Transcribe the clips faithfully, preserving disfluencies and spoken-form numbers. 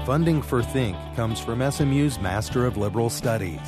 Funding for Think comes from S M U's Master of Liberal Studies.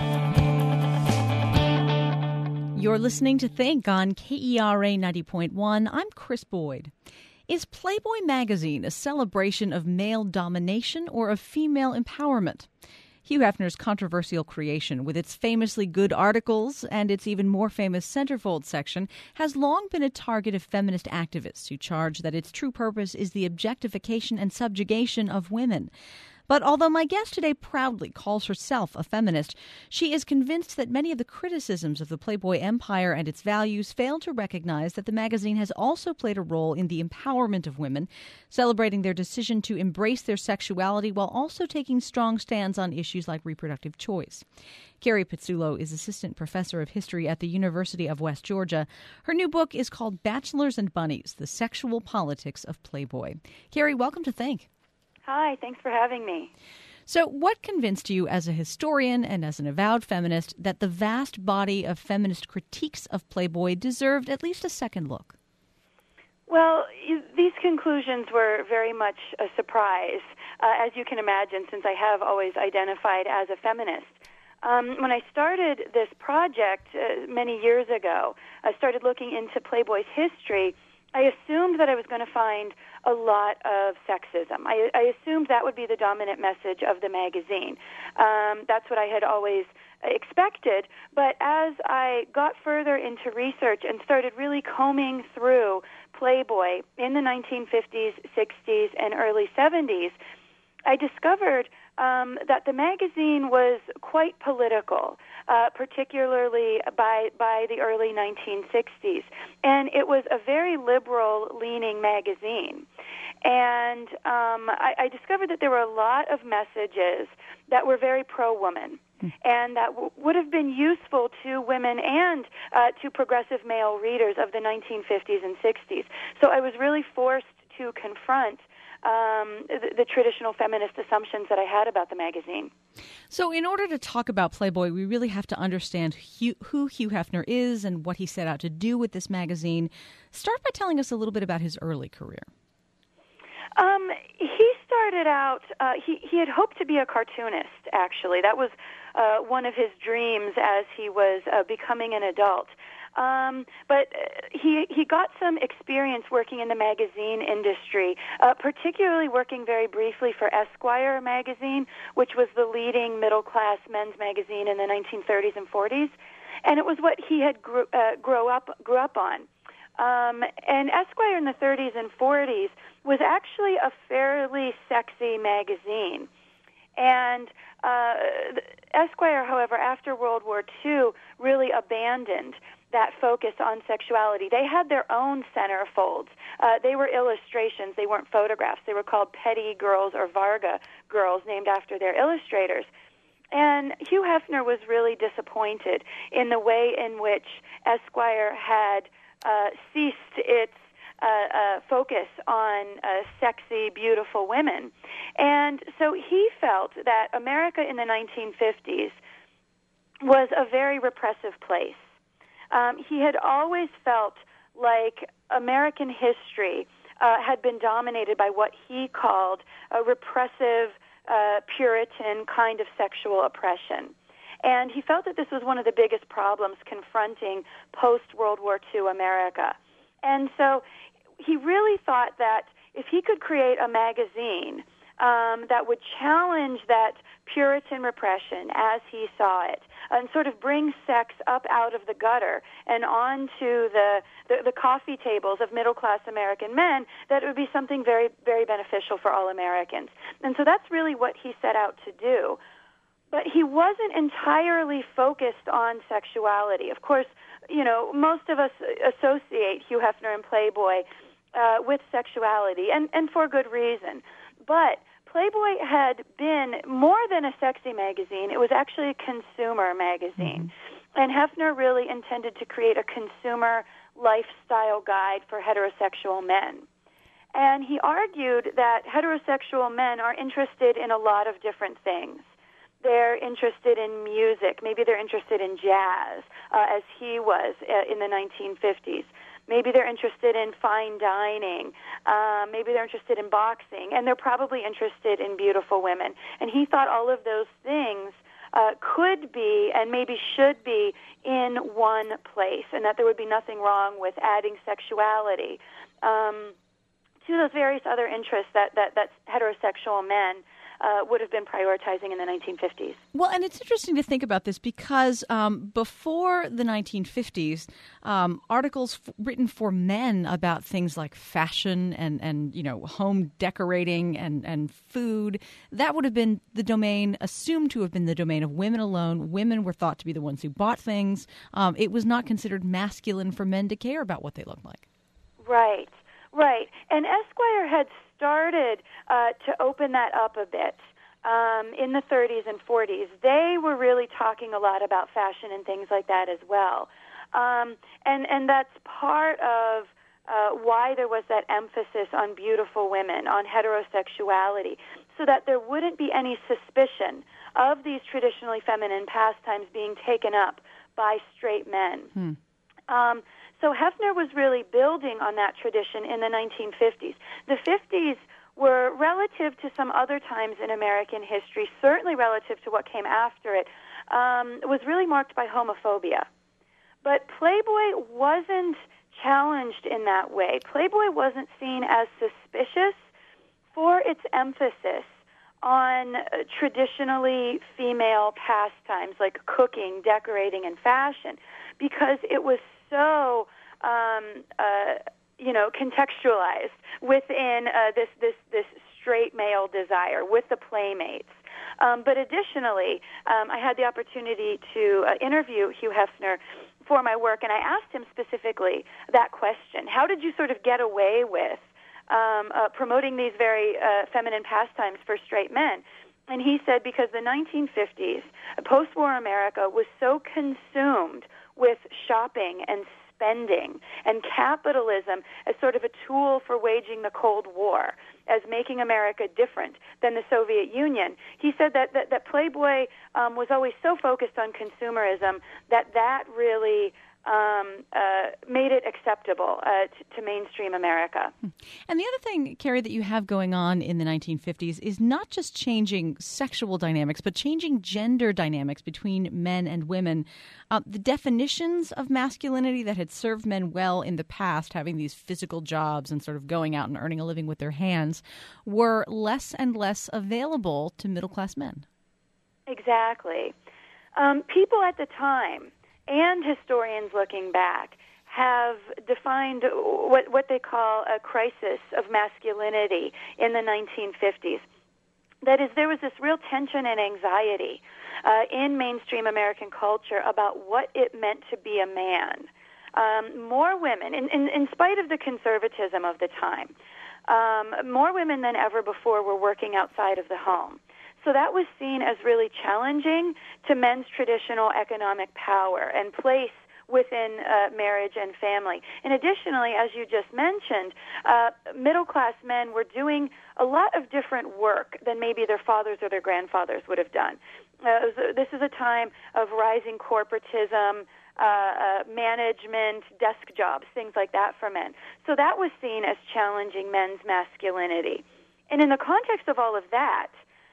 You're listening to Think on K E R A ninety point one. I'm Chris Boyd. Is Playboy magazine a celebration of male domination or of female empowerment? Hugh Hefner's controversial creation, with its famously good articles and its even more famous centerfold section, has long been a target of feminist activists who charge that its true purpose is the objectification and subjugation of women. But although my guest today proudly calls herself a feminist, she is convinced that many of the criticisms of the Playboy empire and its values fail to recognize that the magazine has also played a role in the empowerment of women, celebrating their decision to embrace their sexuality while also taking strong stands on issues like reproductive choice. Carrie Pizzulo is assistant professor of history at the University of West Georgia. Her new book is called Bachelors and Bunnies, The Sexual Politics of Playboy. Carrie, welcome to Think. Hi, thanks for having me. So what convinced you as a historian and as an avowed feminist that the vast body of feminist critiques of Playboy deserved at least a second look? Well, these conclusions were very much a surprise, uh, as you can imagine, since I have always identified as a feminist. Um, when I started this project uh, many years ago, I started looking into Playboy's history. I assumed that I was going to find a lot of sexism. I, I assumed that would be the dominant message of the magazine. Um, that's what I had always expected. But as I got further into research and started really combing through Playboy in the nineteen fifties, sixties, and early seventies, I discovered um, that the magazine was quite political, uh, particularly by by the early nineteen sixties. And it was a very liberal-leaning magazine. And um, I, I discovered that there were a lot of messages that were very pro-woman and that w- would have been useful to women and uh, to progressive male readers of the nineteen fifties and sixties. So I was really forced to confront Um, the, the traditional feminist assumptions that I had about the magazine. So in order to talk about Playboy, we really have to understand Hugh, who Hugh Hefner is and what he set out to do with this magazine. Start by telling us a little bit about his early career. Um, he started out, uh, he, he had hoped to be a cartoonist, actually. That was uh, one of his dreams as he was uh, becoming an adult. Um, but he he got some experience working in the magazine industry, uh, particularly working very briefly for Esquire magazine, which was the leading middle-class men's magazine in the nineteen thirties and forties, and it was what he had grew, uh, grow up grew up on. Um, and Esquire in the thirties and forties was actually a fairly sexy magazine. And uh, Esquire, however, after World War Two, really abandoned that focus on sexuality. They had their own centerfolds. Uh, they were illustrations. They weren't photographs. They were called Petty Girls or Varga Girls, named after their illustrators. And Hugh Hefner was really disappointed in the way in which Esquire had uh, ceased its uh, uh, focus on uh, sexy, beautiful women. And so he felt that America in the nineteen fifties was a very repressive place. Um, he had always felt like American history uh, had been dominated by what he called a repressive, uh, Puritan kind of sexual oppression. And he felt that this was one of the biggest problems confronting post-World War Two America. And so he really thought that if he could create a magazine um, that would challenge that Puritan repression as he saw it, and sort of bring sex up out of the gutter and onto the, the, the coffee tables of middle-class American men, that it would be something very, very beneficial for all Americans. And so that's really what he set out to do. But he wasn't entirely focused on sexuality. Of course, you know, most of us associate Hugh Hefner and Playboy uh, with sexuality, and, and for good reason. But Playboy had been more than a sexy magazine. It was actually a consumer magazine. Mm-hmm. And Hefner really intended to create a consumer lifestyle guide for heterosexual men. And he argued that heterosexual men are interested in a lot of different things. They're interested in music. Maybe they're interested in jazz, uh, as he was uh, in the nineteen fifties. Maybe they're interested in fine dining. Uh, maybe they're interested in boxing. And they're probably interested in beautiful women. And he thought all of those things uh, could be and maybe should be in one place, and that there would be nothing wrong with adding sexuality um, to those various other interests that, that, that heterosexual men Uh, would have been prioritizing in the nineteen fifties. Well, and it's interesting to think about this because um, before the nineteen fifties, um, articles f- written for men about things like fashion and, and you know, home decorating and, and food, that would have been the domain, assumed to have been the domain of women alone. Women were thought to be the ones who bought things. Um, it was not considered masculine for men to care about what they looked like. Right, right. And Esquire had started uh, to open that up a bit um, in the thirties and forties. They were really talking a lot about fashion and things like that as well. Um, and, and that's part of uh, why there was that emphasis on beautiful women, on heterosexuality, so that there wouldn't be any suspicion of these traditionally feminine pastimes being taken up by straight men. Hmm. Um, So Hefner was really building on that tradition in the nineteen fifties. The fifties were, relative to some other times in American history, certainly relative to what came after it, um, was really marked by homophobia. But Playboy wasn't challenged in that way. Playboy wasn't seen as suspicious for its emphasis on uh, traditionally female pastimes like cooking, decorating, and fashion, because it was so, um, uh, you know, contextualized within uh, this, this, this straight male desire with the playmates. Um, but additionally, um, I had the opportunity to uh, interview Hugh Hefner for my work, and I asked him specifically that question. How did you sort of get away with um, uh, promoting these very uh, feminine pastimes for straight men? And he said because the nineteen fifties, post-war America, was so consumed with shopping and spending and capitalism as sort of a tool for waging the Cold War, as making America different than the Soviet Union. He said that, that, that Playboy um, was always so focused on consumerism that that really um, uh, made it acceptable uh, to, to mainstream America. And the other thing, Carrie, that you have going on in the nineteen fifties is not just changing sexual dynamics, but changing gender dynamics between men and women. Uh, the definitions of masculinity that had served men well in the past, having these physical jobs and sort of going out and earning a living with their hands, were less and less available to middle-class men. Exactly. Um, people at the time, and historians looking back, have defined what, what they call a crisis of masculinity in the nineteen fifties. That is, there was this real tension and anxiety uh, in mainstream American culture about what it meant to be a man. Um, more women, in, in, in spite of the conservatism of the time, um, more women than ever before were working outside of the home. So that was seen as really challenging to men's traditional economic power and place within uh, marriage and family. And additionally, as you just mentioned, uh, middle-class men were doing a lot of different work than maybe their fathers or their grandfathers would have done. Uh, this is a time of rising corporatism, uh, uh, management, desk jobs, things like that for men. So that was seen as challenging men's masculinity. And in the context of all of that,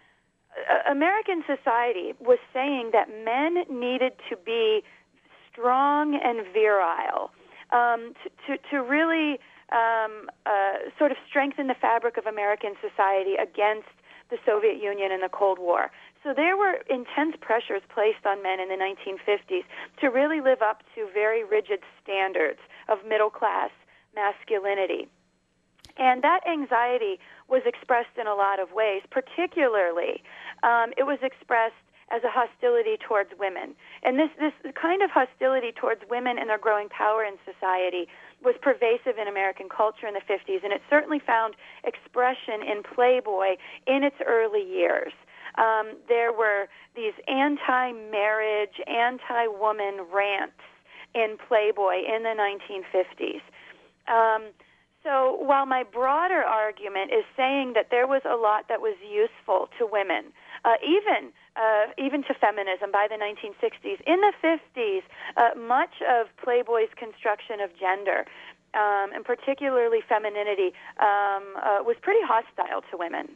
American society was saying that men needed to be strong and virile um, to, to, to really um, uh, sort of strengthen the fabric of American society against the Soviet Union and the Cold War. So there were intense pressures placed on men in the nineteen fifties to really live up to very rigid standards of middle-class masculinity. And that anxiety was expressed in a lot of ways. Particularly, um, it was expressed as a hostility towards women. And this, this kind of hostility towards women and their growing power in society was pervasive in American culture in the fifties, and it certainly found expression in Playboy in its early years. Um, there were these anti-marriage, anti-woman rants in Playboy in the nineteen fifties. Um, So while my broader argument is saying that there was a lot that was useful to women, uh, even uh, even to feminism by the nineteen sixties, in the fifties, uh, much of Playboy's construction of gender um, and particularly femininity, um, uh, was pretty hostile to women.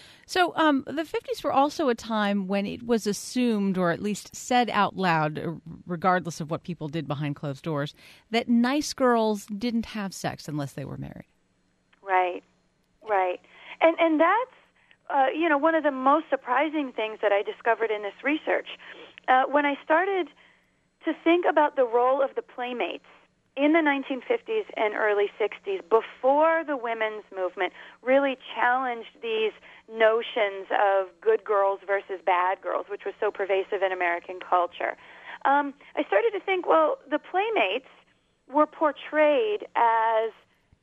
So um, the fifties were also a time when it was assumed, or at least said out loud, regardless of what people did behind closed doors, that nice girls didn't have sex unless they were married. Right, right. And and that's, uh, you know, one of the most surprising things that I discovered in this research. Uh, when I started to think about the role of the Playmates in the nineteen fifties and early sixties, before the women's movement really challenged these notions of good girls versus bad girls, which was so pervasive in American culture, um, I started to think, well, the Playmates were portrayed as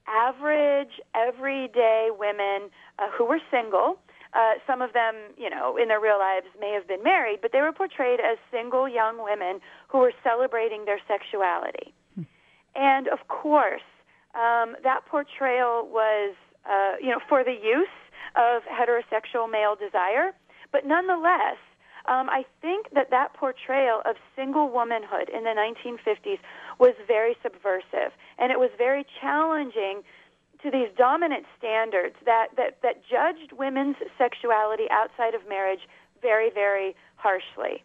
average, everyday women uh, who were single. Uh, some of them, you know, in their real lives may have been married, but they were portrayed as single young women who were celebrating their sexuality. Hmm. And, of course, um, that portrayal was, uh, you know, for the use of heterosexual male desire. But nonetheless, um, I think that that portrayal of single womanhood in the nineteen fifties was very subversive, and it was very challenging to these dominant standards that, that, that judged women's sexuality outside of marriage very, very harshly.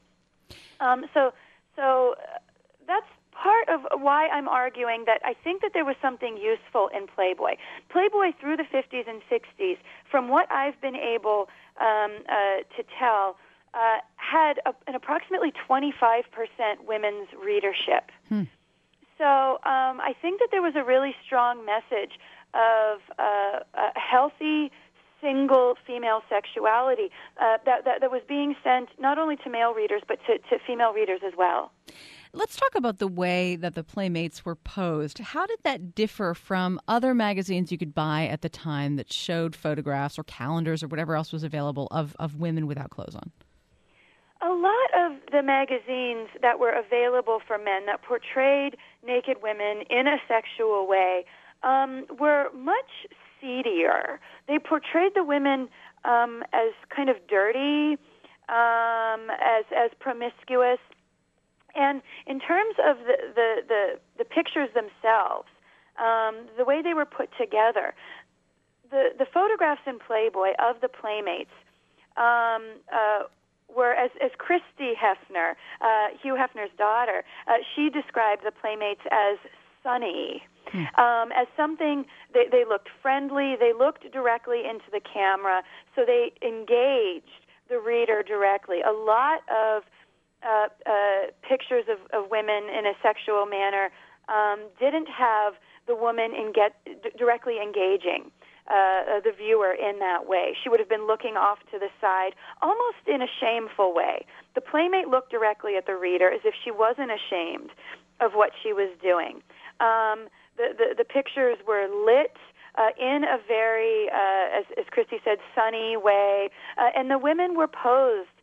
Um, so, so uh, that's part of why I'm arguing that I think that there was something useful in Playboy. Playboy through the fifties and sixties, from what I've been able um, uh, to tell, uh, had a, an approximately twenty-five percent women's readership. Hmm. So um, I think that there was a really strong message of uh, a healthy, single female sexuality uh, that, that, that was being sent not only to male readers, but to, to female readers as well. Let's talk about the way that the Playmates were posed. How did that differ from other magazines you could buy at the time that showed photographs or calendars or whatever else was available of, of women without clothes on? A lot of the magazines that were available for men that portrayed naked women in a sexual way um, were much seedier. They portrayed the women um, as kind of dirty, um, as as promiscuous. And in terms of the, the, the, the pictures themselves, um, the way they were put together, the, the photographs in Playboy of the Playmates um, uh, were, as, as Christy Hefner, uh, Hugh Hefner's daughter, uh, she described the Playmates as sunny, hmm. um, as something, they, they looked friendly, they looked directly into the camera, so they engaged the reader directly. A lot of Uh, uh, pictures of, of women in a sexual manner um, didn't have the woman in get, d- directly engaging uh, the viewer in that way. She would have been looking off to the side, almost in a shameful way. The Playmate looked directly at the reader as if she wasn't ashamed of what she was doing. Um, the, the, the pictures were lit Uh, in a very, uh, as, as Christy said, sunny way, uh, and the women were posed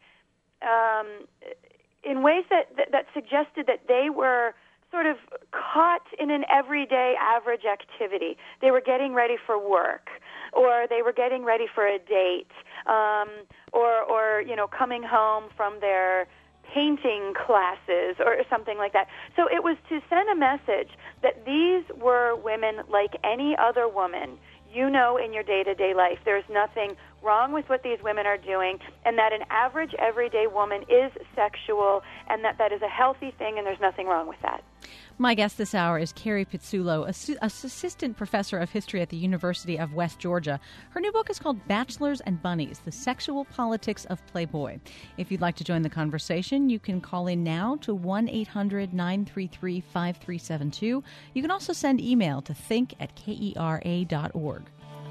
um, in ways that, that, that suggested that they were sort of caught in an everyday average activity. They were getting ready for work, or they were getting ready for a date, um, or, or, you know, coming home from their painting classes or something like that. So it was to send a message that these were women like any other woman you know in your day-to-day life. There's nothing wrong with what these women are doing, and that an average everyday woman is sexual, and that that is a healthy thing, and there's nothing wrong with that. My guest this hour is Carrie Pizzulo, assistant professor of history at the University of West Georgia. Her new book is called Bachelors and Bunnies, The Sexual Politics of Playboy. If you'd like to join the conversation, you can call in now to one eight hundred nine three three five three seven two. You can also send email to think at kera dot org.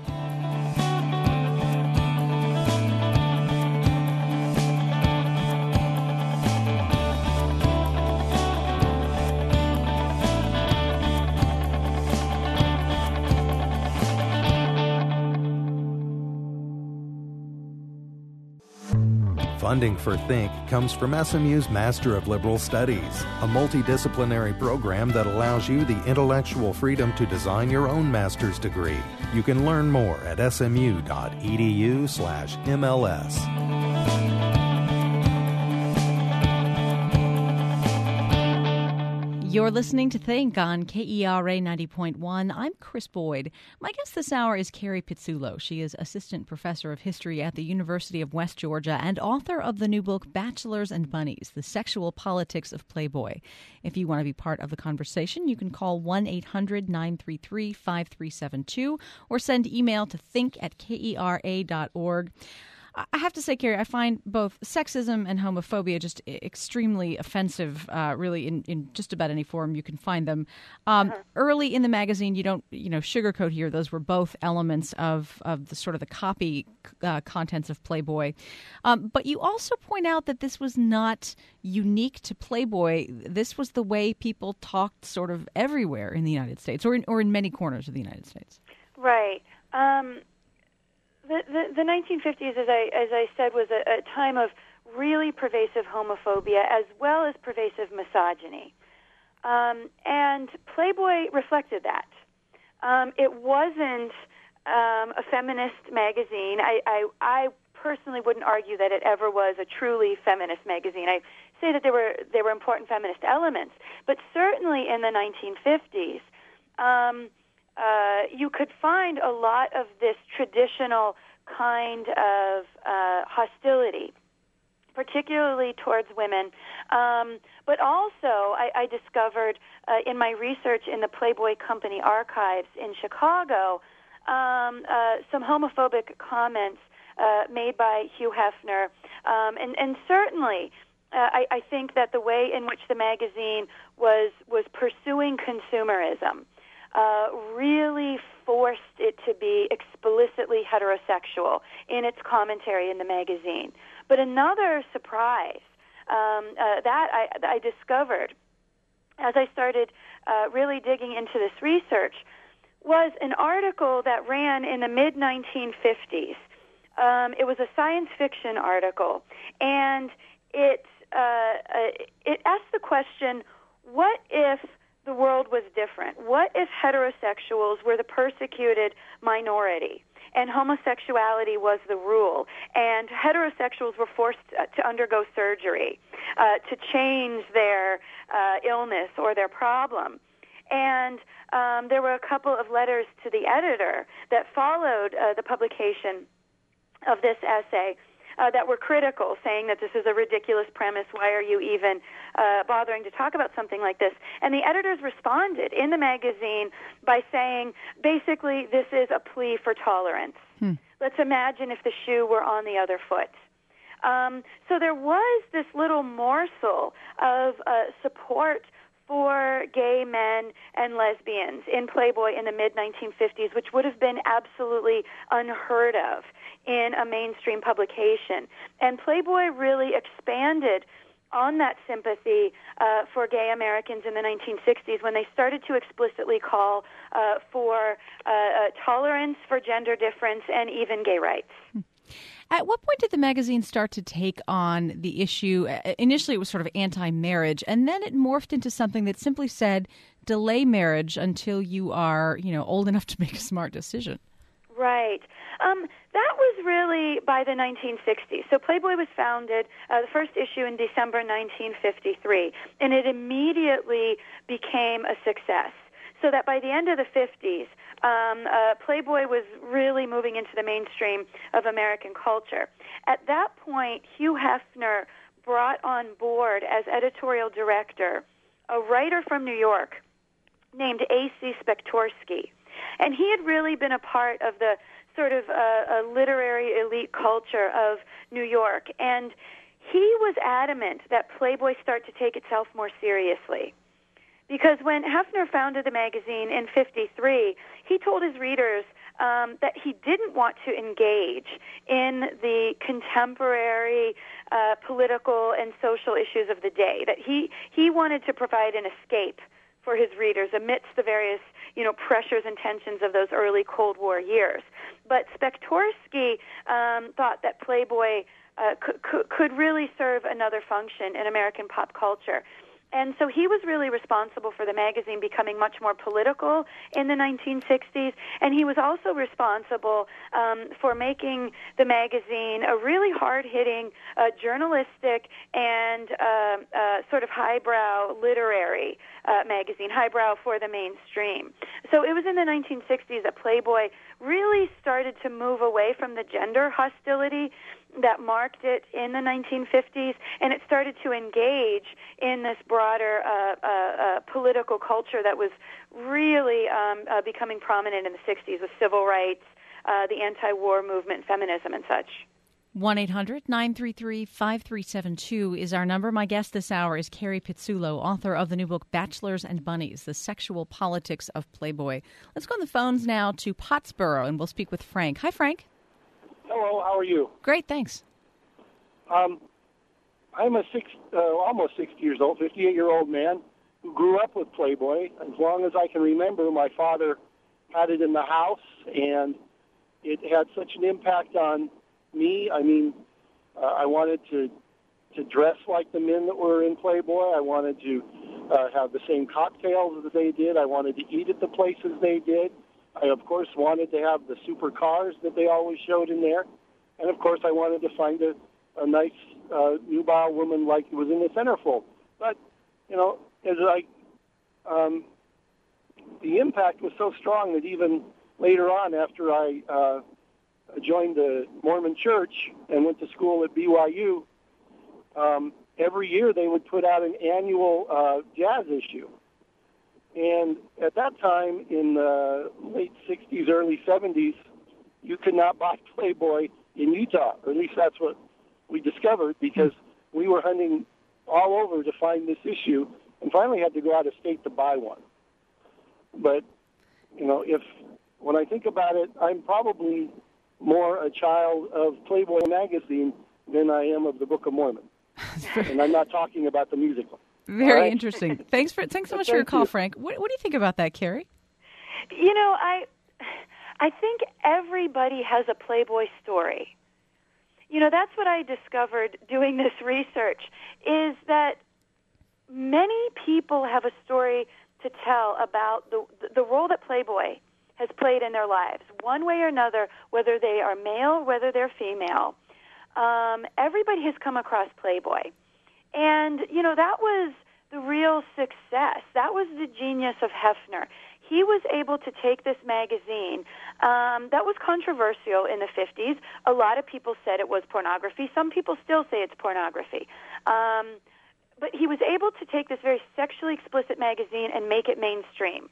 Funding for Think comes from S M U's Master of Liberal Studies, a multidisciplinary program that allows you the intellectual freedom to design your own master's degree. You can learn more at smu.edu slash MLS. You're listening to Think on K E R A ninety point one. I'm Chris Boyd. My guest this hour is Carrie Pizzulo. She is Assistant Professor of History at the University of West Georgia and author of the new book, Bachelors and Bunnies, The Sexual Politics of Playboy. If you want to be part of the conversation, you can call one eight hundred nine three three five three seven two or send email to think at kera dot org. I have to say, Carrie, I find both sexism and homophobia just extremely offensive, uh, really, in, in just about any form you can find them. Um, uh-huh. Early in the magazine, you don't, you know, sugarcoat here. Those were both elements of, of the sort of the copy uh, contents of Playboy. Um, but you also point out that this was not unique to Playboy. This was the way people talked sort of everywhere in the United States, or in, or in many corners of the United States. Right. Um The, the, the nineteen fifties, as I as I said, was a, a time of really pervasive homophobia as well as pervasive misogyny, um, and Playboy reflected that. Um, it wasn't um, a feminist magazine. I, I I personally wouldn't argue that it ever was a truly feminist magazine. I say that there were there were important feminist elements, but certainly in the nineteen fifties. Um, Uh, you could find a lot of this traditional kind of uh, hostility, particularly towards women. Um, but also, I, I discovered uh, in my research in the Playboy Company archives in Chicago um, uh, some homophobic comments uh, made by Hugh Hefner. Um, and, and certainly, uh, I, I think that the way in which the magazine was was pursuing consumerism Uh, really forced it to be explicitly heterosexual in its commentary in the magazine. But another surprise um, uh, that I, I discovered as I started uh, really digging into this research was an article that ran in the mid nineteen fifties. Um, it was a science fiction article, and it uh, uh, it asked the question, what if the world was different? What if heterosexuals were the persecuted minority and homosexuality was the rule, and heterosexuals were forced to undergo surgery uh, to change their uh, illness or their problem? And um, there were a couple of letters to the editor that followed uh, the publication of this essay Uh, that were critical, saying that this is a ridiculous premise. Why are you even uh, bothering to talk about something like this? And the editors responded in the magazine by saying, basically, this is a plea for tolerance. Hmm. Let's imagine if the shoe were on the other foot. Um, so there was this little morsel of uh, support for gay men and lesbians in Playboy in the mid nineteen fifties, which would have been absolutely unheard of in a mainstream publication. And Playboy really expanded on that sympathy uh, for gay Americans in the nineteen sixties when they started to explicitly call uh, for uh, uh, tolerance for gender difference and even gay rights. At what point did the magazine start to take on the issue? Initially, it was sort of anti-marriage, and then it morphed into something that simply said, delay marriage until you are, you know, old enough to make a smart decision. Right. Um, that was really by the nineteen sixties. So Playboy was founded, uh, the first issue in December nineteen fifty-three, and it immediately became a success. So that by the end of the fifties, um, uh, Playboy was really moving into the mainstream of American culture. At that point, Hugh Hefner brought on board as editorial director a writer from New York named A C Spektorsky. And he had really been a part of the sort of uh, a literary elite culture of New York. And he was adamant that Playboy start to take itself more seriously. Because when Hefner founded the magazine in fifty-three, he told his readers um, that he didn't want to engage in the contemporary uh, political and social issues of the day, that he, he wanted to provide an escape for his readers amidst the various, you know, pressures and tensions of those early Cold War years. But Spektorsky um, thought that Playboy uh, could, could, could really serve another function in American pop culture. And so he was really responsible for the magazine becoming much more political in the nineteen sixties, and he was also responsible um, for making the magazine a really hard-hitting, uh, journalistic, and uh, uh, sort of highbrow literary uh, magazine, highbrow for the mainstream. So it was in the nineteen sixties that Playboy really started to move away from the gender hostility that marked it in the nineteen fifties, and it started to engage in this broader uh, uh, uh, political culture that was really um, uh, becoming prominent in the sixties with civil rights, uh, the anti-war movement, feminism, and such. one eight hundred nine three three five three seven two is our number. My guest this hour is Carrie Pizzulo, author of the new book Bachelors and Bunnies, The Sexual Politics of Playboy. Let's go on the phones now to Pottsboro, and we'll speak with Frank. Hi, Frank. Hello, how are you? Great, thanks. Um, I'm a six, uh, almost sixty years old, fifty-eight-year-old man who grew up with Playboy. As long as I can remember, my father had it in the house, and it had such an impact on me. I mean, uh, I wanted to to dress like the men that were in Playboy. I wanted to uh, have the same cocktails that they did. I wanted to eat at the places they did. I, of course, wanted to have the supercars that they always showed in there. And, of course, I wanted to find a, a nice uh, nubile woman like was in the centerfold. But, you know, as I, um, the impact was so strong that even later on, after I uh, joined the Mormon Church and went to school at B Y U, um, every year they would put out an annual uh, jazz issue. And at that time, in the late sixties, early seventies, you could not buy Playboy in Utah, or at least that's what we discovered, because we were hunting all over to find this issue and finally had to go out of state to buy one. But, you know, if when I think about it, I'm probably more a child of Playboy magazine than I am of the Book of Mormon. And I'm not talking about the musical. Very right? interesting. Thanks for thanks so much Thank for your call, you. Frank. What, what do you think about that, Carrie? You know, I, I think everybody has a Playboy story. You know, that's what I discovered doing this research, is that many people have a story to tell about the the role that Playboy has played in their lives, one way or another, whether they are male, whether they're female. Um, everybody has come across Playboy. And, you know, that was the real success. That was the genius of Hefner. He was able to take this magazine um, that was controversial in the fifties. A lot of people said it was pornography. Some people still say it's pornography. Um, but he was able to take this very sexually explicit magazine and make it mainstream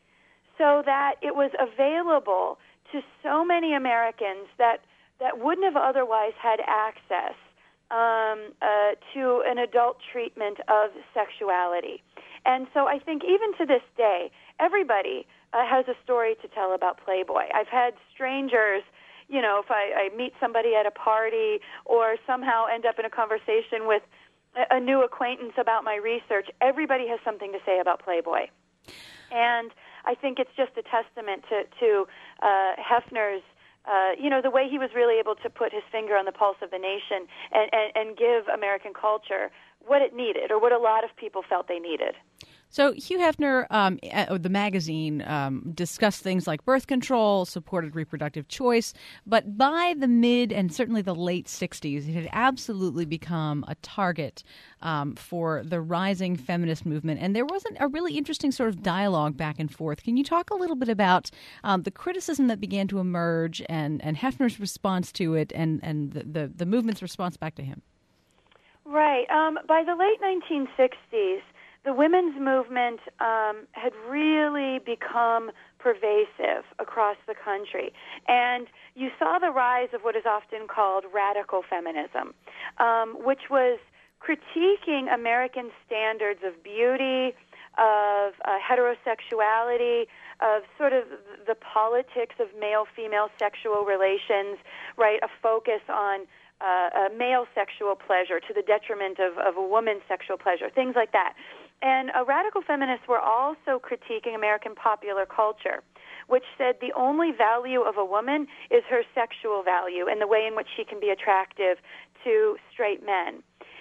so that it was available to so many Americans that, that wouldn't have otherwise had access Um, uh, to an adult treatment of sexuality. And so I think even to this day, everybody uh, has a story to tell about Playboy. I've had strangers, you know, if I, I meet somebody at a party or somehow end up in a conversation with a, a new acquaintance about my research, everybody has something to say about Playboy. And I think it's just a testament to, to uh, Hefner's Uh, you know, the way he was really able to put his finger on the pulse of the nation and, and, and give American culture what it needed, or what a lot of people felt they needed. So Hugh Hefner, um, uh, the magazine, um, discussed things like birth control, supported reproductive choice, but by the mid and certainly the late sixties, it had absolutely become a target um, for the rising feminist movement. And there wasn't a really interesting sort of dialogue back and forth. Can you talk a little bit about um, the criticism that began to emerge and, and Hefner's response to it and, and the, the, the movement's response back to him? Right. Um, by the late nineteen sixties, the women's movement um, had really become pervasive across the country. And you saw the rise of what is often called radical feminism, um, which was critiquing American standards of beauty, of uh, heterosexuality, of sort of the politics of male-female sexual relations, right, a focus on uh, uh, male sexual pleasure to the detriment of, of a woman's sexual pleasure, things like that. And uh, radical feminists were also critiquing American popular culture, which said the only value of a woman is her sexual value and the way in which she can be attractive to straight men.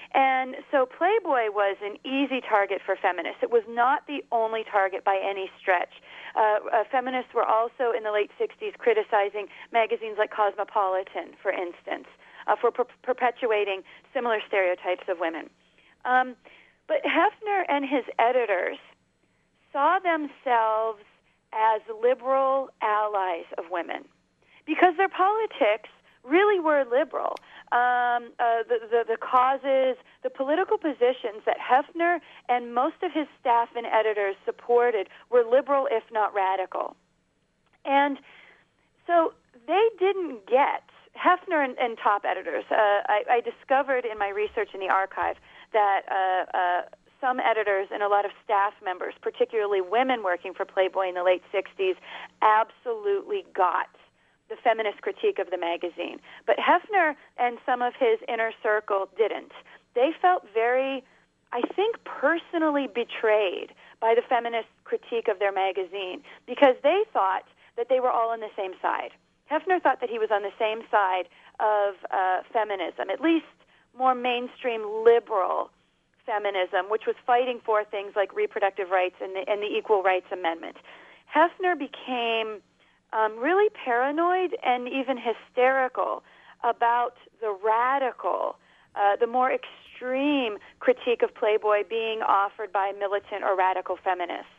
And so Playboy was an easy target for feminists. It was not the only target by any stretch. Uh, uh, feminists were also in the late sixties criticizing magazines like Cosmopolitan, for instance, uh, for per- perpetuating similar stereotypes of women. Um, but Hefner and his editors saw themselves as liberal allies of women because their politics really were liberal. Um, uh, the, the, the causes, the political positions that Hefner and most of his staff and editors supported were liberal, if not radical. And so they didn't get, Hefner and, and top editors, uh, I, I discovered in my research in the archive that uh, uh, some editors and a lot of staff members, particularly women working for Playboy in the late sixties, absolutely got the feminist critique of the magazine. But Hefner and some of his inner circle didn't. They felt very, I think, personally betrayed by the feminist critique of their magazine because they thought that they were all on the same side. Hefner thought that he was on the same side of uh, feminism, at least more mainstream liberal feminism, which was fighting for things like reproductive rights and the, and the Equal Rights Amendment. Hefner became um, really paranoid and even hysterical about the radical, uh, the more extreme critique of Playboy being offered by militant or radical feminists.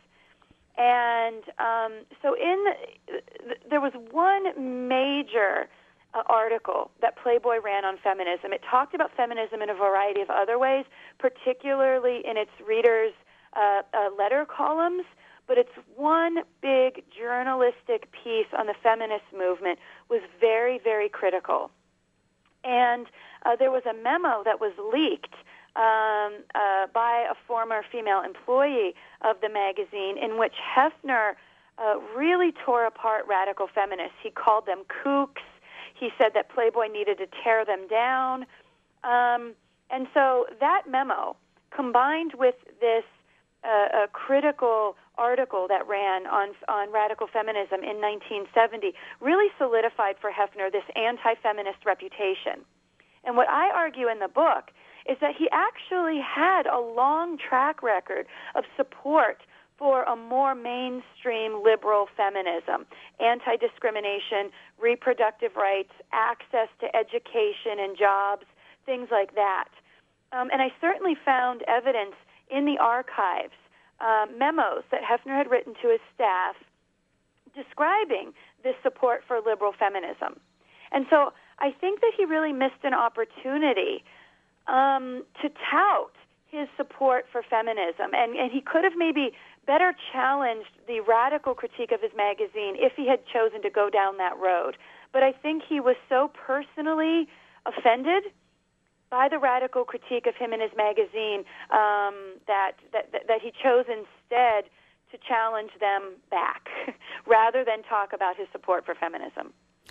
And um, so in th- there was one major uh, article that Playboy ran on feminism. It talked about feminism in a variety of other ways, particularly in its readers' uh, uh, letter columns, but its one big journalistic piece on the feminist movement was very, very critical. And uh, there was a memo that was leaked Um, uh, by a former female employee of the magazine in which Hefner uh, really tore apart radical feminists. He called them kooks. He said that Playboy needed to tear them down. Um, and so that memo, combined with this uh, a critical article that ran on on radical feminism in nineteen seventy, really solidified for Hefner this anti-feminist reputation. And what I argue in the book is that he actually had a long track record of support for a more mainstream liberal feminism, anti-discrimination, reproductive rights, access to education and jobs, things like that. Um, and I certainly found evidence in the archives, uh, memos that Hefner had written to his staff describing this support for liberal feminism. And so I think that he really missed an opportunity Um, to tout his support for feminism. And, and he could have maybe better challenged the radical critique of his magazine if he had chosen to go down that road. But I think he was so personally offended by the radical critique of him in his magazine um, that, that, that he chose instead to challenge them back rather than talk about his support for feminism.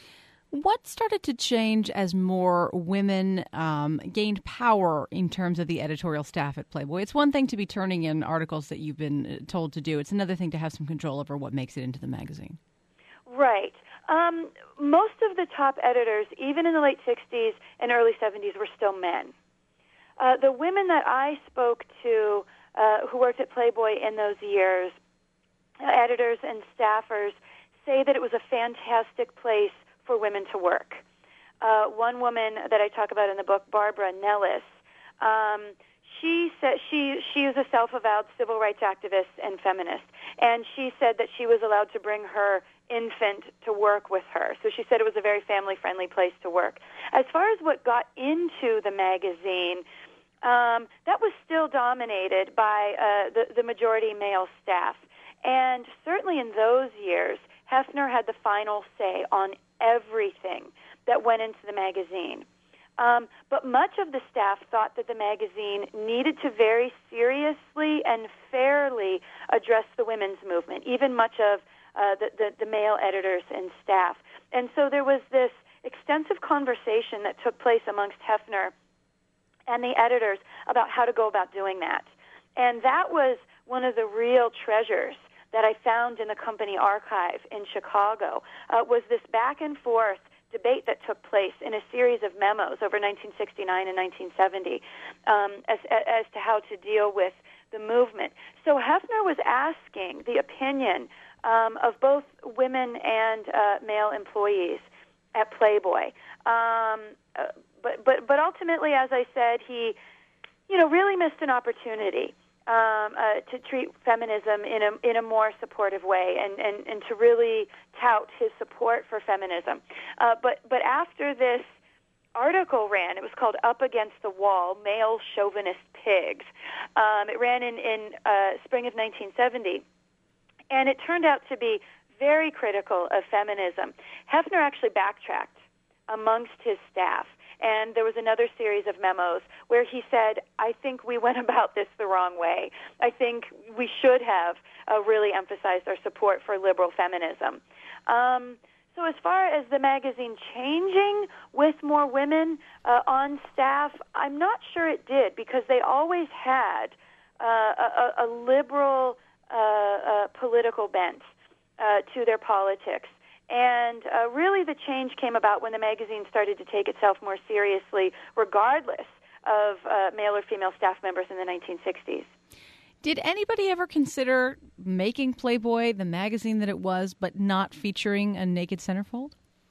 What started to change as more women um, gained power in terms of the editorial staff at Playboy? It's one thing to be turning in articles that you've been told to do. It's another thing to have some control over what makes it into the magazine. Right. Um, most of the top editors, even in the late sixties and early seventies, were still men. Uh, the women that I spoke to uh, who worked at Playboy in those years, uh, editors and staffers, say that it was a fantastic place for women to work. Uh, one woman that I talk about in the book, Barbara Nellis, um, she said she she is a self-avowed civil rights activist and feminist, and she said that she was allowed to bring her infant to work with her. So she said it was a very family-friendly place to work. As far as what got into the magazine, um, that was still dominated by uh, the, the majority male staff, and certainly in those years, Hefner had the final say on everything that went into the magazine. Um, but much of the staff thought that the magazine needed to very seriously and fairly address the women's movement, even much of uh, the, the, the male editors and staff. And so there was this extensive conversation that took place amongst Hefner and the editors about how to go about doing that. And that was one of the real treasures that I found in the company archive in Chicago, uh, was this back and forth debate that took place in a series of memos over nineteen sixty-nine and nineteen seventy um, as, as to how to deal with the movement. So Hefner was asking the opinion um, of both women and uh, male employees at Playboy. Um, uh, but, but, but ultimately, as I said, he, you know, really missed an opportunity um, uh, to treat feminism in a in a more supportive way, and, and, and to really tout his support for feminism. Uh, but but after this article ran, it was called "Up Against the Wall: Male Chauvinist Pigs." Um, it ran in in uh, spring of nineteen seventy, and it turned out to be very critical of feminism. Hefner actually backtracked amongst his staff, and there was another series of memos where he said, I think we went about this the wrong way. I think we should have uh, really emphasized our support for liberal feminism. Um, so as far as the magazine changing with more women uh, on staff, I'm not sure it did, because they always had uh, a, a liberal uh, uh, political bent uh, to their politics. And uh, really the change came about when the magazine started to take itself more seriously, regardless of uh, male or female staff members in the nineteen sixties. Did anybody ever consider making Playboy the magazine that it was, but not featuring a naked centerfold?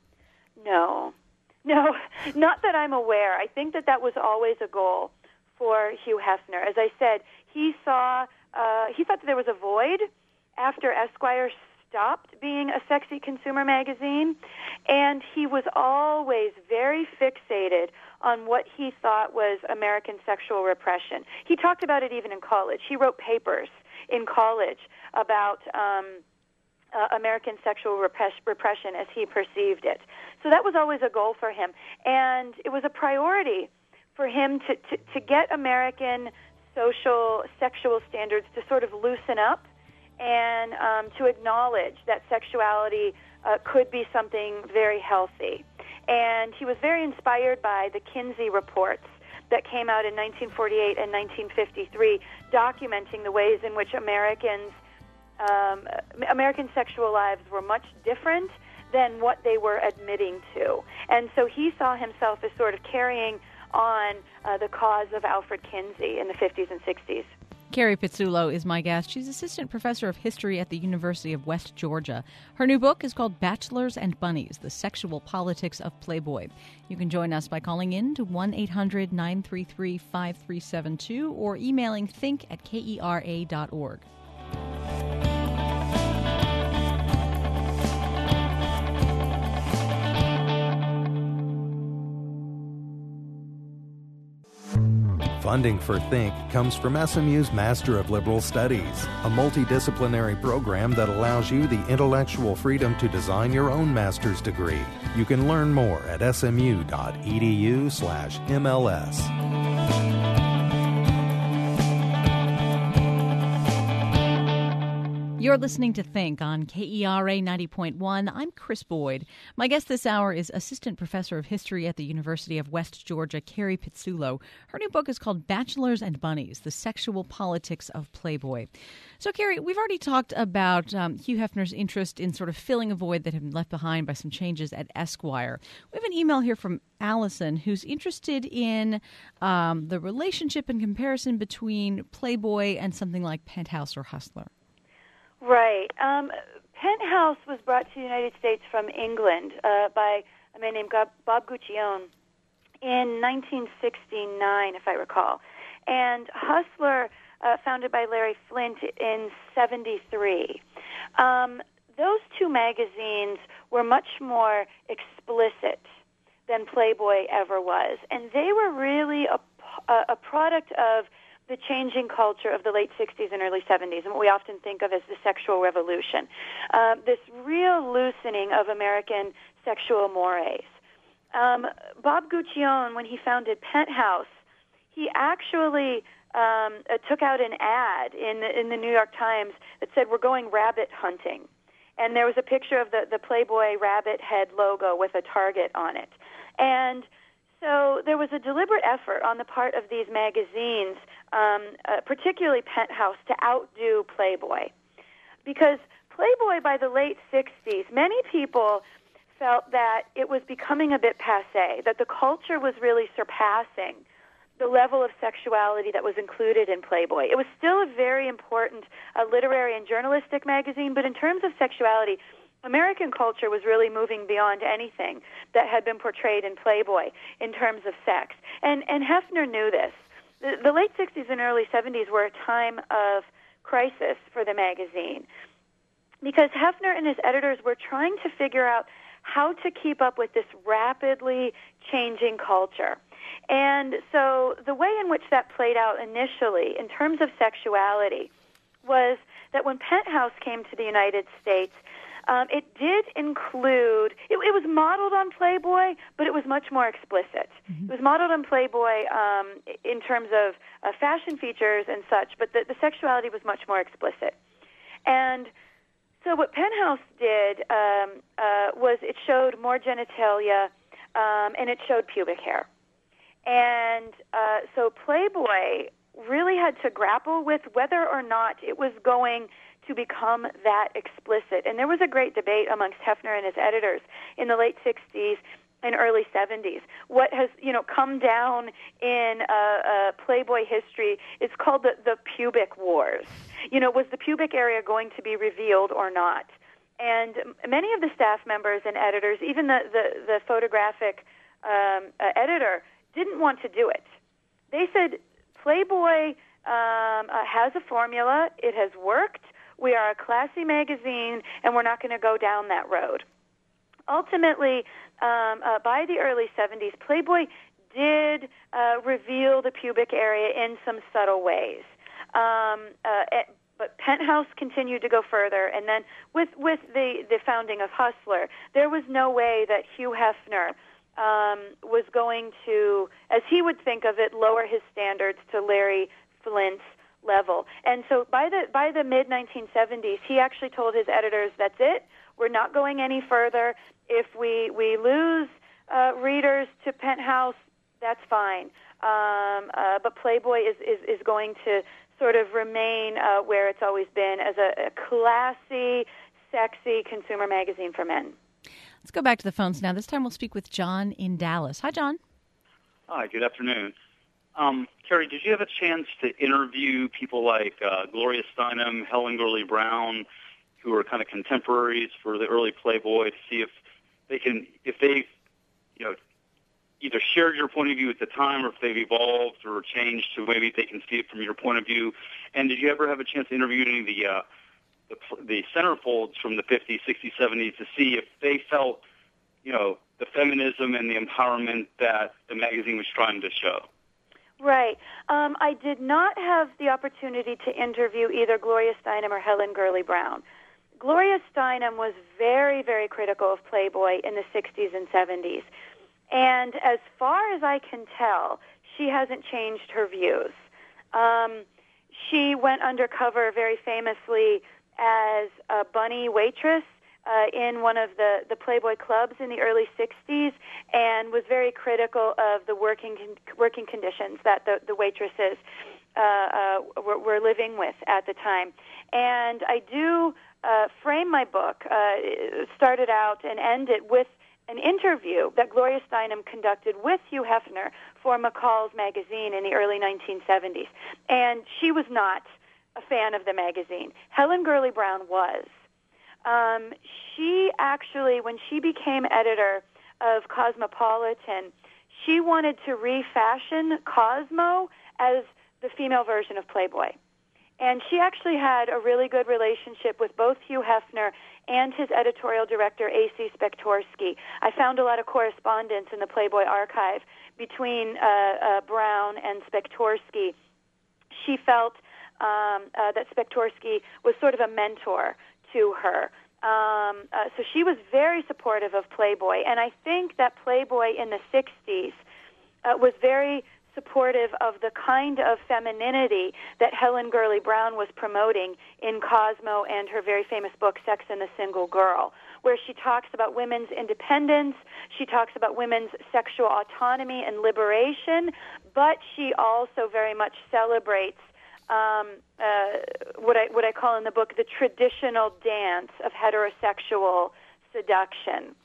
No. No, not that I'm aware. I think that that was always a goal for Hugh Hefner. As I said, he saw, uh, he thought that there was a void after Esquire stopped being a sexy consumer magazine, and he was always very fixated on what he thought was American sexual repression. He talked about it even in college. He wrote papers in college about um, uh, American sexual repress- repression as he perceived it. So that was always a goal for him, and it was a priority for him to, to, to get American social sexual standards to sort of loosen up, and um, to acknowledge that sexuality uh, could be something very healthy. And he was very inspired by the Kinsey reports that came out in nineteen forty-eight and nineteen fifty-three, documenting the ways in which Americans, um, American sexual lives were much different than what they were admitting to. And so he saw himself as sort of carrying on uh, the cause of Alfred Kinsey in the fifties and sixties. Carrie Pizzulo is my guest. She's assistant professor of history at the University of West Georgia. Her new book is called Bachelors and Bunnies, The Sexual Politics of Playboy. You can join us by calling in to one eight hundred nine three three five three seven two or emailing think at kera dot org. Funding for Think comes from S M U's Master of Liberal Studies, a multidisciplinary program that allows you the intellectual freedom to design your own master's degree. You can learn more at smu.edu slash MLS. You're listening to Think on K E R A ninety point one. I'm Chris Boyd. My guest this hour is Assistant Professor of History at the University of West Georgia, Carrie Pizzulo. Her new book is called Bachelors and Bunnies, The Sexual Politics of Playboy. So, Carrie, we've already talked about um, Hugh Hefner's interest in sort of filling a void that had been left behind by some changes at Esquire. We have an email here from Allison, who's interested in um, the relationship and comparison between Playboy and something like Penthouse or Hustler. Right. Um, Penthouse was brought to the United States from England uh, by a man named Bob Guccione in nineteen sixty-nine, if I recall. And Hustler, uh, founded by Larry Flint in seventy-three. Um, those two magazines were much more explicit than Playboy ever was. And they were really a, a, a product of the changing culture of the late sixties and early seventies, and what we often think of as the sexual revolution, uh, this real loosening of American sexual mores. Um, Bob Guccione, when he founded Penthouse, he actually um, uh, took out an ad in the, in the New York Times that said, "We're going rabbit hunting." And there was a picture of the, the Playboy rabbit head logo with a target on it. And so there was a deliberate effort on the part of these magazines, um, uh, particularly Penthouse, to outdo Playboy. Because Playboy, by the late sixties, many people felt that it was becoming a bit passé, that the culture was really surpassing the level of sexuality that was included in Playboy. It was still a very important uh, literary and journalistic magazine, but in terms of sexuality, American culture was really moving beyond anything that had been portrayed in Playboy in terms of sex. And, and Hefner knew this. The, the late sixties and early seventies were a time of crisis for the magazine because Hefner and his editors were trying to figure out how to keep up with this rapidly changing culture. And so the way in which that played out initially in terms of sexuality was that when Penthouse came to the United States, um, it did include, it, it was modeled on Playboy, but it was much more explicit. Mm-hmm. It was modeled on Playboy um, in terms of uh, fashion features and such, but the, the sexuality was much more explicit. And so what Penthouse did um, uh, was it showed more genitalia um, and it showed pubic hair. And uh, so Playboy really had to grapple with whether or not it was going to become that explicit. And there was a great debate amongst Hefner and his editors in the late sixties and early seventies. What has, you know, come down in uh, uh, Playboy history is called the, the pubic wars. You know, was the pubic area going to be revealed or not? And many of the staff members and editors, even the, the, the photographic um, uh, editor, didn't want to do it. They said, Playboy um, uh, has a formula. It has worked. We are a classy magazine, and we're not going to go down that road. Ultimately, um, uh, by the early seventies, Playboy did uh, reveal the pubic area in some subtle ways. Um, uh, it, but Penthouse continued to go further, and then with, with the, the founding of Hustler, there was no way that Hugh Hefner um, was going to, as he would think of it, lower his standards to Larry Flynt's level. And so by the by the mid nineteen seventies, he actually told his editors, that's it, we're not going any further. If we, we lose uh, readers to Penthouse, that's fine. Um, uh, but Playboy is, is, is going to sort of remain uh, where it's always been, as a, a classy, sexy consumer magazine for men. Let's go back to the phones now. This time we'll speak with John in Dallas. Hi, John. Hi, good afternoon. Um, Carrie, did you have a chance to interview people like uh, Gloria Steinem, Helen Gurley Brown, who are kind of contemporaries for the early Playboy, to see if they can, if they, you know, either shared your point of view at the time, or if they've evolved or changed to maybe they can see it from your point of view? And did you ever have a chance to interview any of the uh, the, the centerfolds from the fifties, sixties, seventies to see if they felt, you know, the feminism and the empowerment that the magazine was trying to show? Right. Um, I did not have the opportunity to interview either Gloria Steinem or Helen Gurley Brown. Gloria Steinem was very, very critical of Playboy in the sixties and seventies. And as far as I can tell, she hasn't changed her views. Um, she went undercover very famously as a bunny waitress uh, in one of the, the Playboy clubs in the early sixties, and was very critical of the working working conditions that the, the waitresses uh, uh, were, were living with at the time. And I do uh, frame my book, uh, started out and ended with an interview that Gloria Steinem conducted with Hugh Hefner for McCall's magazine in the early nineteen seventies. And she was not a fan of the magazine. Helen Gurley Brown was. Um, she actually, when she became editor of Cosmopolitan, she wanted to refashion Cosmo as the female version of Playboy. And she actually had a really good relationship with both Hugh Hefner and his editorial director, A C Spektorsky. I found a lot of correspondence in the Playboy archive between uh, uh, Brown and Spektorsky. She felt um, uh, that Spektorsky was sort of a mentor to her. Um, uh, so she was very supportive of Playboy. And I think that Playboy in the sixties uh, was very supportive of the kind of femininity that Helen Gurley Brown was promoting in Cosmo and her very famous book, Sex and the Single Girl, where she talks about women's independence, she talks about women's sexual autonomy and liberation, but she also very much celebrates um, uh, what I what I call in the book the traditional dance of heterosexual seduction.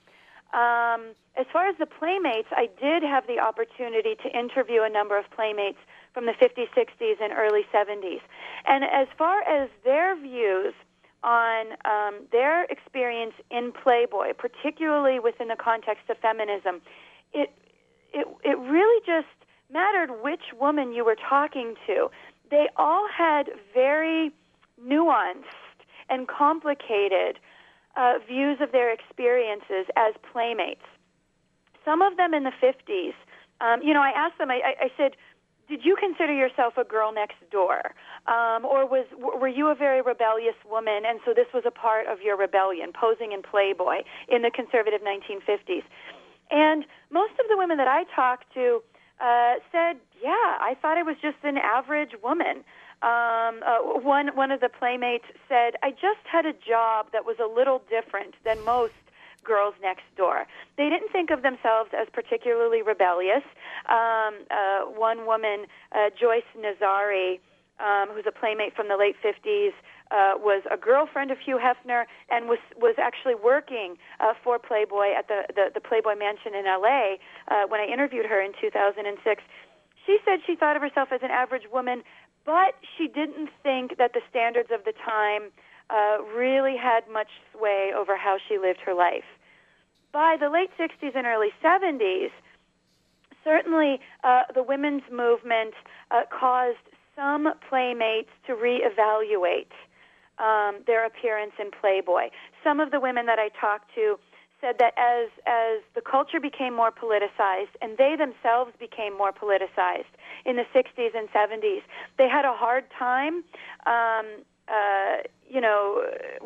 Um, as far as the Playmates, I did have the opportunity to interview a number of Playmates from the fifties, sixties, and early seventies. And as far as their views on um, their experience in Playboy, particularly within the context of feminism, it, it, it really just mattered which woman you were talking to. They all had very nuanced and complicated uh, views of their experiences as Playmates. Some of them in the fifties, um, you know, I asked them, I, I, I said, did you consider yourself a girl next door? Um, or was were you a very rebellious woman, and so this was a part of your rebellion, posing in Playboy in the conservative nineteen fifties? And most of the women that I talked to uh, said, yeah, I thought I was just an average woman. Um, uh, one one of the Playmates said, I just had a job that was a little different than most girls next door. They didn't think of themselves as particularly rebellious. Um, uh, one woman, uh, Joyce Nazari, um, who's a Playmate from the late fifties, uh, was a girlfriend of Hugh Hefner and was was actually working uh, for Playboy at the, the, the Playboy Mansion in L A uh, when I interviewed her in two thousand six. She said she thought of herself as an average woman, but she didn't think that the standards of the time uh, really had much sway over how she lived her life. By the late sixties and early seventies, certainly uh, the women's movement uh, caused some Playmates to reevaluate um, their appearance in Playboy. Some of the women that I talked to said that as as the culture became more politicized and they themselves became more politicized in the sixties and seventies, they had a hard time, um, uh, you know,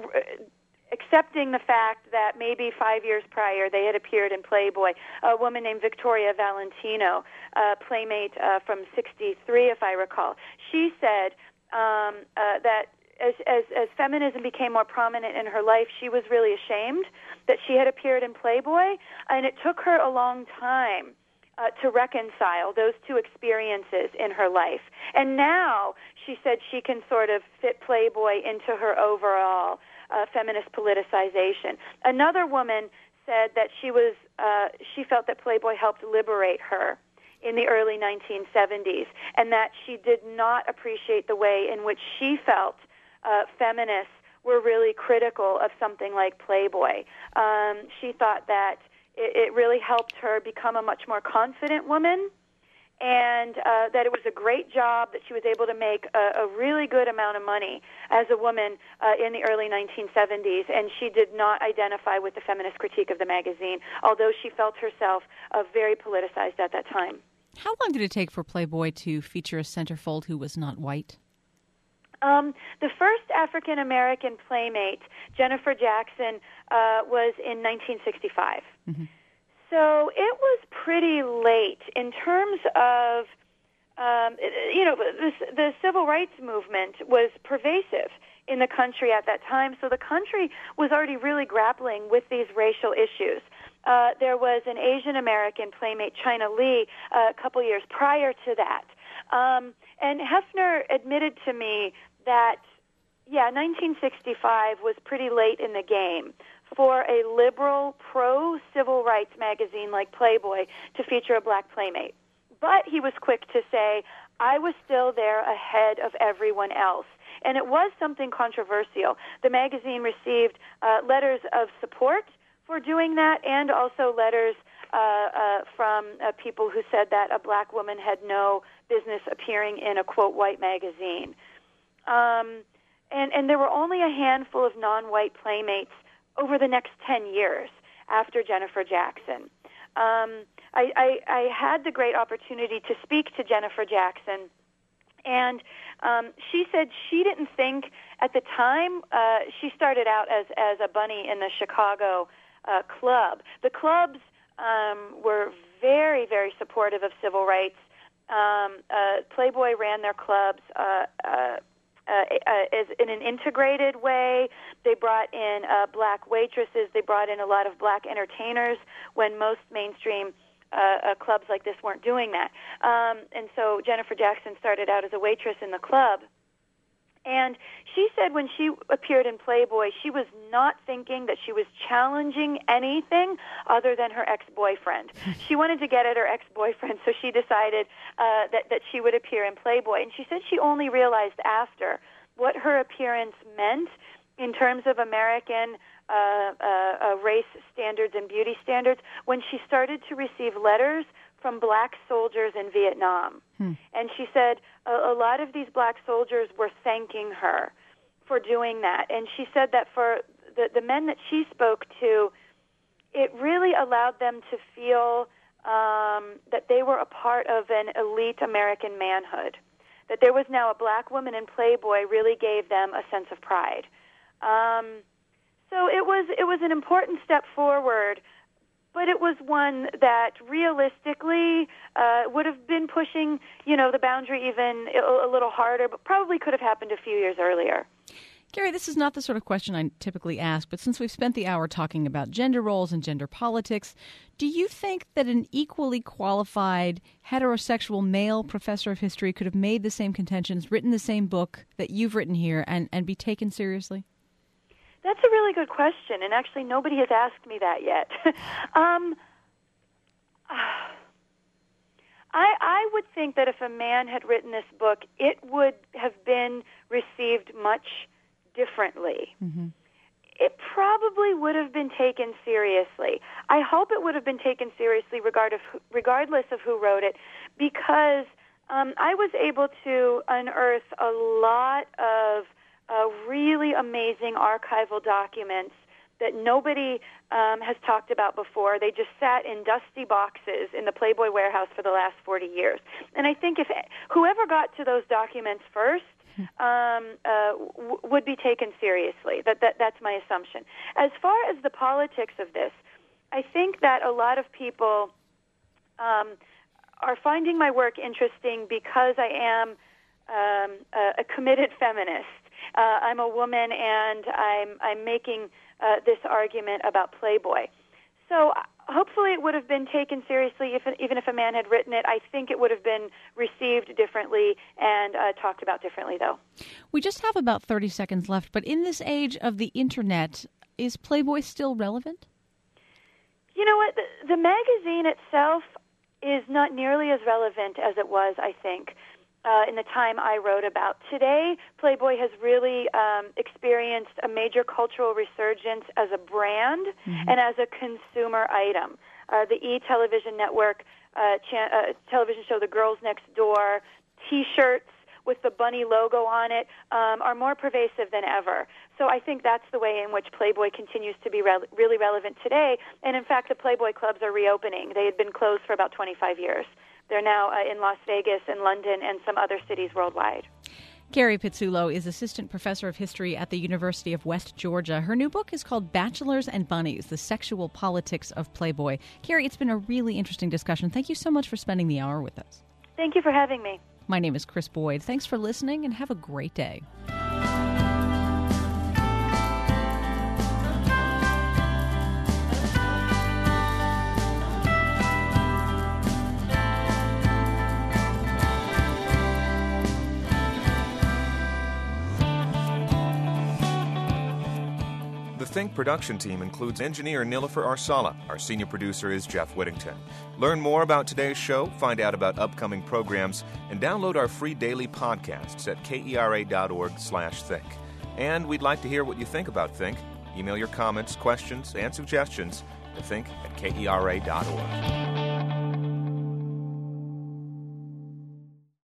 accepting the fact that maybe five years prior they had appeared in Playboy. A woman named Victoria Valentino, a Playmate uh, from sixty-three, if I recall, she said um, uh, that As, as, as feminism became more prominent in her life, she was really ashamed that she had appeared in Playboy, and it took her a long time uh, to reconcile those two experiences in her life. And now she said she can sort of fit Playboy into her overall uh, feminist politicization. Another woman said that she was uh, she felt that Playboy helped liberate her in the early nineteen seventies, and that she did not appreciate the way in which she felt Uh, feminists were really critical of something like Playboy. Um, she thought that it, it really helped her become a much more confident woman, and uh, that it was a great job, that she was able to make a, a really good amount of money as a woman uh, in the early nineteen seventies, and she did not identify with the feminist critique of the magazine, although she felt herself uh, very politicized at that time. How long did it take for Playboy to feature a centerfold who was not white? Um, the first African-American Playmate, Jennifer Jackson, uh, was in nineteen sixty-five. Mm-hmm. So it was pretty late in terms of, um, you know, the, the civil rights movement was pervasive in the country at that time, so the country was already really grappling with these racial issues. Uh, there was an Asian-American Playmate, China Lee, uh, a couple years prior to that. Um, and Hefner admitted to me that, yeah, nineteen sixty-five was pretty late in the game for a liberal, pro-civil rights magazine like Playboy to feature a black Playmate. But he was quick to say, I was still there ahead of everyone else. And it was something controversial. The magazine received uh, letters of support for doing that, and also letters uh, uh, from uh, people who said that a black woman had no business appearing in a, quote, white magazine. Um, and, and there were only a handful of non-white Playmates over the next ten years after Jennifer Jackson. Um, I, I, I had the great opportunity to speak to Jennifer Jackson, and um, she said she didn't think at the time, uh, she started out as, as a bunny in the Chicago uh, club. The clubs um, were very, very supportive of civil rights. Um, uh, Playboy ran their clubs uh, uh, Uh, uh, is in an integrated way. They brought in uh, black waitresses. They brought in a lot of black entertainers when most mainstream uh, uh, clubs like this weren't doing that. Um, and so Jennifer Jackson started out as a waitress in the club. And she said when she appeared in Playboy, she was not thinking that she was challenging anything other than her ex-boyfriend. She wanted to get at her ex-boyfriend, so she decided uh, that, that she would appear in Playboy. And she said she only realized after what her appearance meant in terms of American uh, uh, uh, race standards and beauty standards when she started to receive letters from black soldiers in Vietnam. Hmm. And she said a, a lot of these black soldiers were thanking her for doing that. And she said that for the, the men that she spoke to, it really allowed them to feel um, that they were a part of an elite American manhood. That there was now a black woman in Playboy really gave them a sense of pride. Um, so it was it was an important step forward, but it was one that realistically uh, would have been pushing, you know, the boundary even a, a little harder, but probably could have happened a few years earlier. Gary, this is not the sort of question I typically ask, but since we've spent the hour talking about gender roles and gender politics, do you think that an equally qualified heterosexual male professor of history could have made the same contentions, written the same book that you've written here, and, and be taken seriously? That's a really good question, and actually nobody has asked me that yet. um, I, I would think that if a man had written this book, it would have been received much differently. Mm-hmm. It probably would have been taken seriously. I hope it would have been taken seriously regardless of, regardless of who wrote it, because um, I was able to unearth a lot of uh, really amazing archival documents that nobody um, has talked about before. They just sat in dusty boxes in the Playboy warehouse for the last forty years. And I think if whoever got to those documents first um, uh, w- would be taken seriously. That, that That's my assumption. As far as the politics of this, I think that a lot of people um, are finding my work interesting because I am um, a, a committed feminist. Uh, I'm a woman, and I'm I'm making uh, this argument about Playboy. So uh, hopefully it would have been taken seriously, if, even if a man had written it. I think it would have been received differently and uh, talked about differently, though. We just have about thirty seconds left, but in this age of the Internet, is Playboy still relevant? You know what? The, the magazine itself is not nearly as relevant as it was, I think. Uh, in the time I wrote about. Today, Playboy has really um, experienced a major cultural resurgence as a brand mm-hmm. and as a consumer item. Uh, the E! Television Network uh, cha- uh, television show The Girls Next Door, T-shirts with the bunny logo on it um, are more pervasive than ever. So I think that's the way in which Playboy continues to be re- really relevant today. And in fact, the Playboy clubs are reopening. They had been closed for about twenty-five years. They're now uh, in Las Vegas and London and some other cities worldwide. Carrie Pizzulo is assistant professor of history at the University of West Georgia. Her new book is called Bachelors and Bunnies, The Sexual Politics of Playboy. Carrie, it's been a really interesting discussion. Thank you so much for spending the hour with us. Thank you for having me. My name is Chris Boyd. Thanks for listening, and have a great day. The Think production team includes engineer Nilofer Arsala. Our senior producer is Jeff Whittington. Learn more about today's show, find out about upcoming programs, and download our free daily podcasts at kera.org slash think. And we'd like to hear what you think about Think. Email your comments, questions, and suggestions to think at kera dot org.